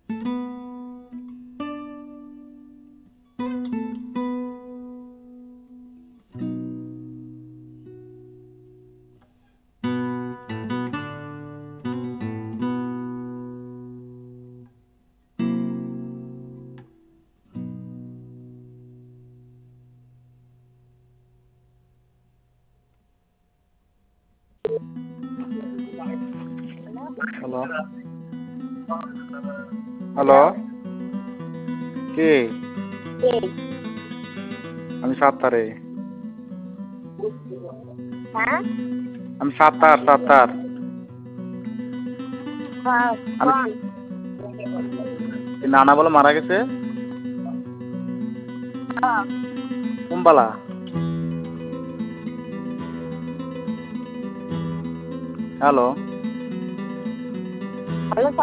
Hello hello, কে? আমি সাত্তারে। হ্যাঁ, আমি সাত্তার সাত্তার। আমি কন নানা বলে মারা গেছে কুম্বালা। হ্যালো। হ্যালো